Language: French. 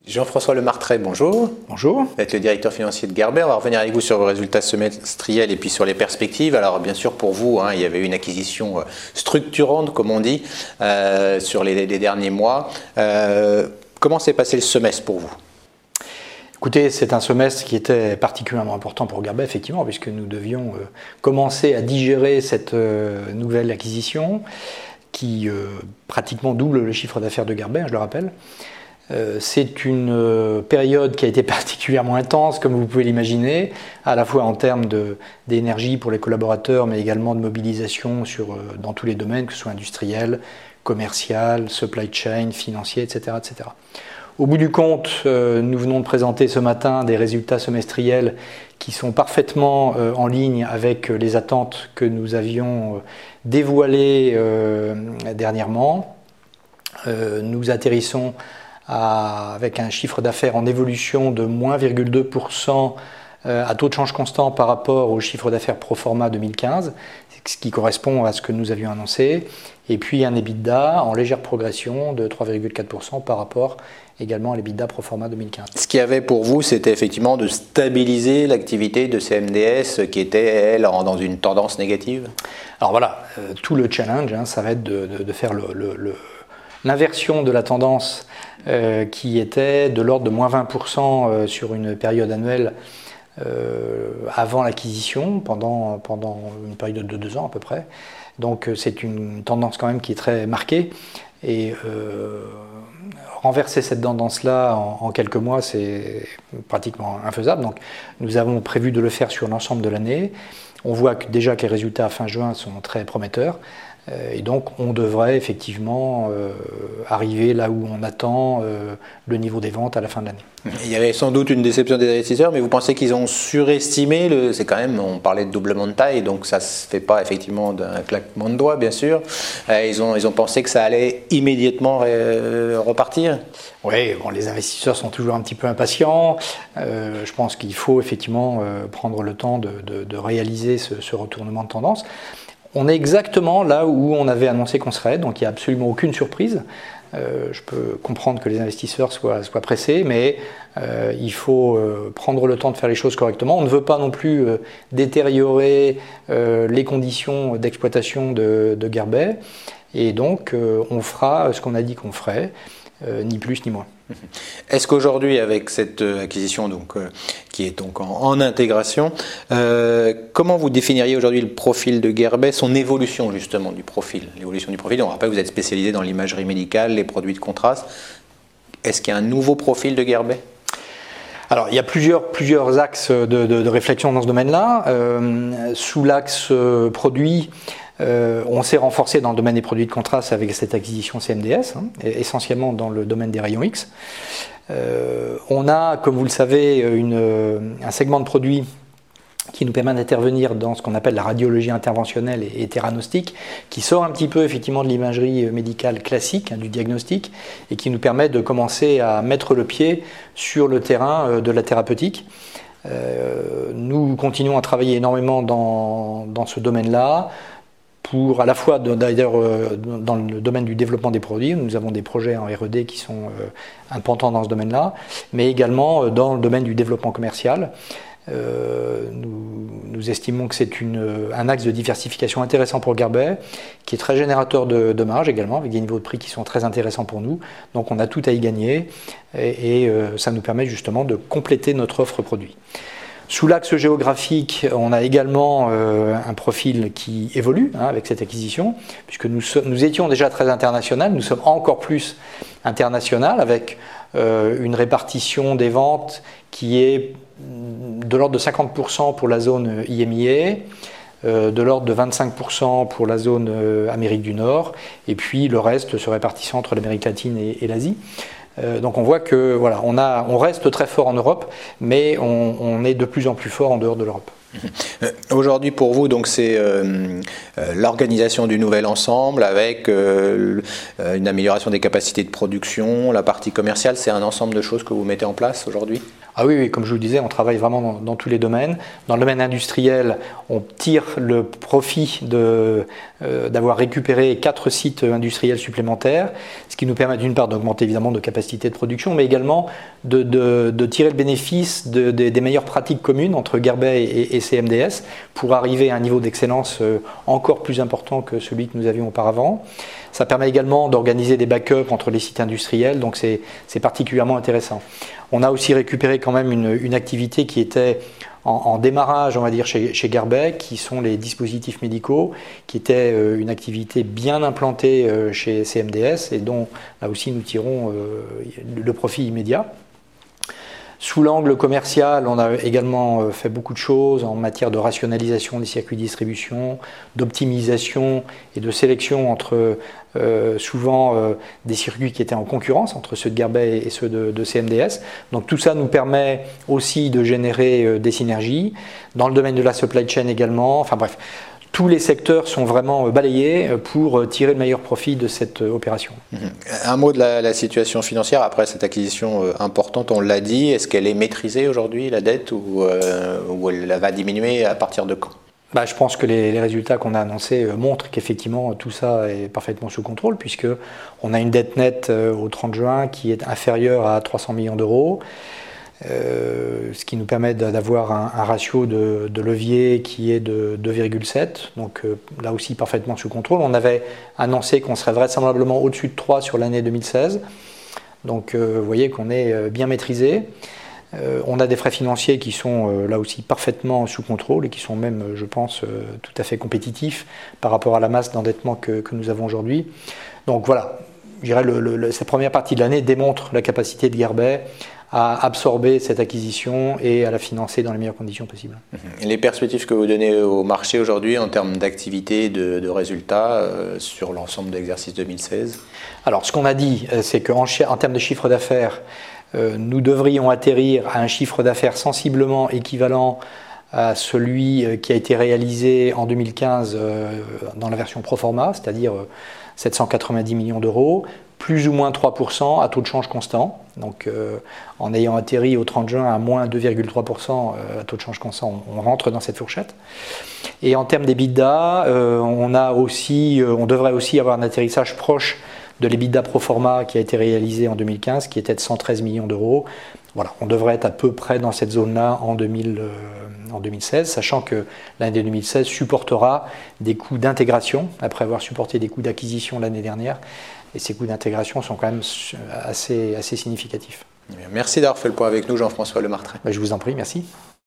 Jean-François Lemartret, bonjour. Bonjour. Vous êtes le directeur financier de Gerber. On va revenir avec vous sur vos résultats semestriels et puis sur les perspectives. Alors bien sûr pour vous, il y avait une acquisition structurante, comme on dit, sur les derniers mois. Comment s'est passé le semestre pour vous ? Écoutez, c'est un semestre qui était particulièrement important pour Gerber, effectivement, puisque nous devions commencer à digérer cette nouvelle acquisition qui pratiquement double le chiffre d'affaires de Gerber, je le rappelle. C'est une période qui a été particulièrement intense, comme vous pouvez l'imaginer, à la fois en termes d'énergie pour les collaborateurs, mais également de mobilisation dans tous les domaines, que ce soit industriel, commercial, supply chain, financier, etc., etc. Au bout du compte, nous venons de présenter ce matin des résultats semestriels qui sont parfaitement en ligne avec les attentes que nous avions dévoilées dernièrement. Nous atterrissons avec un chiffre d'affaires en évolution de moins 0,2% à taux de change constant par rapport au chiffre d'affaires pro forma 2015, ce qui correspond à ce que nous avions annoncé, et puis un EBITDA en légère progression de 3,4% par rapport également à l'EBITDA pro forma 2015. Ce qu'il y avait pour vous, c'était effectivement de stabiliser l'activité de CMDS qui était, elle, dans une tendance négative ? Alors voilà, tout le challenge, ça va être de faire l'inversion de la tendance qui était de l'ordre de moins 20% sur une période annuelle avant l'acquisition, pendant une période de 2 ans à peu près. Donc c'est une tendance quand même qui est très marquée. Et renverser cette tendance-là en quelques mois, c'est pratiquement infaisable. Donc nous avons prévu de le faire sur l'ensemble de l'année. On voit déjà que les résultats à fin juin sont très prometteurs. Et donc on devrait effectivement arriver là où on attend le niveau des ventes à la fin de l'année. Il y avait sans doute une déception des investisseurs, mais vous pensez qu'ils ont surestimé c'est quand même, on parlait de doublement de taille, donc ça ne se fait pas effectivement d'un claquement de doigts, bien sûr. Ils ont pensé que ça allait immédiatement repartir. Oui, bon, les investisseurs sont toujours un petit peu impatients. Je pense qu'il faut effectivement prendre le temps de réaliser ce retournement de tendance. On est exactement là où on avait annoncé qu'on serait, donc il n'y a absolument aucune surprise. Je peux comprendre que les investisseurs soient pressés, mais il faut prendre le temps de faire les choses correctement. On ne veut pas non plus détériorer les conditions d'exploitation de Gerber, et donc on fera ce qu'on a dit qu'on ferait, ni plus ni moins. Est-ce qu'aujourd'hui, avec cette acquisition qui est donc en intégration, comment vous définiriez aujourd'hui le profil de Gerber, son évolution justement du profil ? L'évolution du profil, on rappelle que vous êtes spécialisé dans l'imagerie médicale, les produits de contraste. Est-ce qu'il y a un nouveau profil de Gerber ? Alors, il y a plusieurs axes de réflexion dans ce domaine-là. Sous l'axe produit, on s'est renforcé dans le domaine des produits de contraste avec cette acquisition CMDS, essentiellement dans le domaine des rayons X. On a, comme vous le savez, un segment de produits qui nous permet d'intervenir dans ce qu'on appelle la radiologie interventionnelle et théranostique, qui sort un petit peu effectivement de l'imagerie médicale classique, du diagnostic, et qui nous permet de commencer à mettre le pied sur le terrain de la thérapeutique. Nous continuons à travailler énormément dans ce domaine-là, pour à la fois d'ailleurs dans le domaine du développement des produits, nous avons des projets en R&D qui sont importants dans ce domaine-là, mais également dans le domaine du développement commercial. Nous estimons que c'est un axe de diversification intéressant pour Gerber, qui est très générateur de marge également, avec des niveaux de prix qui sont très intéressants pour nous. Donc on a tout à y gagner et ça nous permet justement de compléter notre offre produit. Sous l'axe géographique, on a également un profil qui évolue avec cette acquisition, puisque nous étions déjà très international, nous sommes encore plus international, avec une répartition des ventes qui est de l'ordre de 50% pour la zone IMIA, de l'ordre de 25% pour la zone Amérique du Nord, et puis le reste se répartissant entre l'Amérique latine et l'Asie. Donc on voit que voilà, on reste très fort en Europe, mais on est de plus en plus fort en dehors de l'Europe. Aujourd'hui pour vous, donc c'est l'organisation du nouvel ensemble avec une amélioration des capacités de production, la partie commerciale, c'est un ensemble de choses que vous mettez en place aujourd'hui ? Ah oui, oui, comme je vous le disais, on travaille vraiment dans tous les domaines. Dans le domaine industriel, on tire le profit d'avoir récupéré 4 sites industriels supplémentaires, ce qui nous permet d'une part d'augmenter évidemment nos capacités de production, mais également de tirer le bénéfice des meilleures pratiques communes entre Guerbet et CMDS pour arriver à un niveau d'excellence encore plus important que celui que nous avions auparavant. Ça permet également d'organiser des backups entre les sites industriels, donc c'est particulièrement intéressant. On a aussi récupéré quand même une activité qui était en démarrage, on va dire, chez Guerbet, qui sont les dispositifs médicaux, qui était une activité bien implantée chez CMDS et dont là aussi nous tirons le profit immédiat. Sous l'angle commercial, on a également fait beaucoup de choses en matière de rationalisation des circuits de distribution, d'optimisation et de sélection entre souvent des circuits qui étaient en concurrence entre ceux de Guerbet et ceux de CMDS. Donc tout ça nous permet aussi de générer des synergies. Dans le domaine de la supply chain également, enfin bref. Tous les secteurs sont vraiment balayés pour tirer le meilleur profit de cette opération. Un mot de la situation financière après cette acquisition importante, on l'a dit. Est-ce qu'elle est maîtrisée aujourd'hui, la dette, ou elle va diminuer à partir de quand ? Je pense que les résultats qu'on a annoncés montrent qu'effectivement tout ça est parfaitement sous contrôle, puisqu'on a une dette nette au 30 juin qui est inférieure à 300 millions d'euros. Ce qui nous permet d'avoir un ratio de levier qui est de 2,7, donc là aussi parfaitement sous contrôle. On avait annoncé qu'on serait vraisemblablement au-dessus de 3 sur l'année 2016, donc vous voyez qu'on est bien maîtrisé. On a des frais financiers qui sont là aussi parfaitement sous contrôle et qui sont même, je pense, tout à fait compétitifs par rapport à la masse d'endettement que nous avons aujourd'hui. Donc voilà, je dirais cette première partie de l'année démontre la capacité de Guerbet à absorber cette acquisition et à la financer dans les meilleures conditions possibles. Les perspectives que vous donnez au marché aujourd'hui en termes d'activité, de résultats sur l'ensemble de l'exercice 2016 ? Alors ce qu'on a dit, c'est qu'en termes de chiffre d'affaires, nous devrions atterrir à un chiffre d'affaires sensiblement équivalent à celui qui a été réalisé en 2015 dans la version pro forma, c'est-à-dire 790 millions d'euros, plus ou moins 3% à taux de change constant. Donc en ayant atterri au 30 juin à moins 2,3% à taux de change constant, on rentre dans cette fourchette. Et en termes d'EBITDA, on devrait aussi avoir un atterrissage proche de l'EBITDA pro forma qui a été réalisé en 2015, qui était de 113 millions d'euros. Voilà, on devrait être à peu près dans cette zone-là en 2016, sachant que l'année 2016 supportera des coûts d'intégration, après avoir supporté des coûts d'acquisition l'année dernière. Et ces coûts d'intégration sont quand même assez significatifs. Merci d'avoir fait le point avec nous, Jean-François Lemartret. Je vous en prie, merci.